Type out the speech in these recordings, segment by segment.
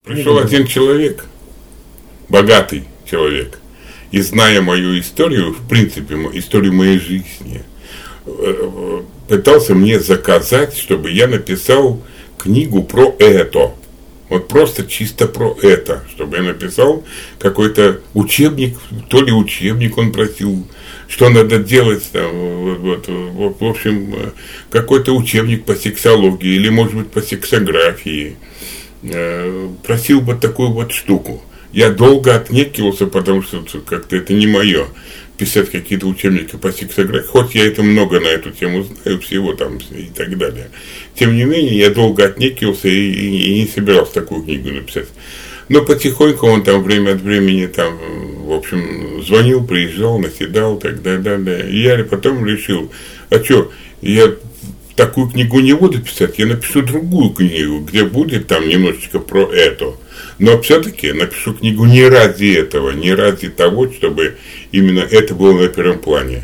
Пришел один человек, богатый человек, и зная мою историю, в принципе, историю моей жизни, пытался мне заказать, чтобы я написал книгу про это. Вот просто чисто про это, чтобы я написал какой-то учебник, то ли учебник он просил, что надо делать там, в общем, какой-то учебник по сексологии или, может быть, по сексографии. Просил бы такую вот штуку. Я долго отнекивался, потому что как-то это не мое, писать какие-то учебники по сексографии, хоть я это много на эту тему знаю, всего там и так далее. Тем не менее, я долго отнекивался и не собирался такую книгу написать. Но потихоньку он там время от времени там, в общем, звонил, приезжал, наседал, так далее. И я потом решил, а что, я такую книгу не буду писать, я напишу другую книгу, где будет там немножечко про это. Но все-таки напишу книгу не ради этого, не ради того, чтобы именно это было на первом плане.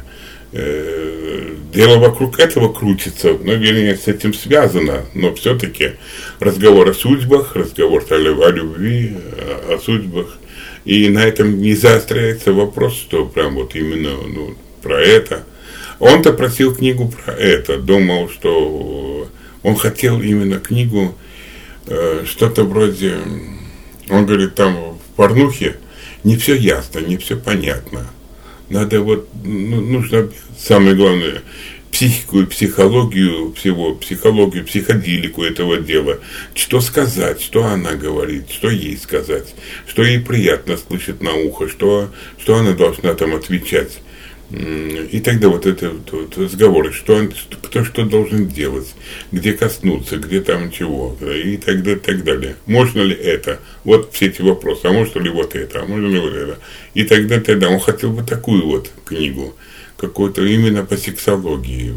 Дело вокруг этого крутится, но, вернее, с этим связано, но все-таки разговор о судьбах, разговор о любви, о судьбах, и на этом не заостряется вопрос, что прям вот именно про это. Он-то просил книгу про это, думал, что он хотел именно книгу, что-то вроде, он говорит, там в порнухе не все ясно, не все понятно. Надо вот, нужно самое главное, психику и психологию всего, психологию, психоделику этого дела. Что сказать, что она говорит, что ей сказать, что ей приятно слышать на ухо, что она должна там отвечать. И тогда вот это вот разговоры, кто что должен делать, где коснуться, где там чего, и так далее. Можно ли это? Вот все эти вопросы. А можно ли вот это? А можно ли вот это? И тогда он хотел бы такую вот книгу, какую-то именно по сексологии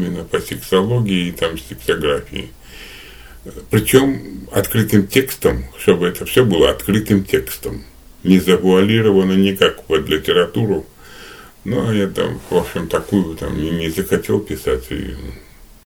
и там сексографии. Причем открытым текстом, чтобы это все было открытым текстом, не завуалировано никак под литературу. Ну, а я там, в общем, такую там не захотел писать. И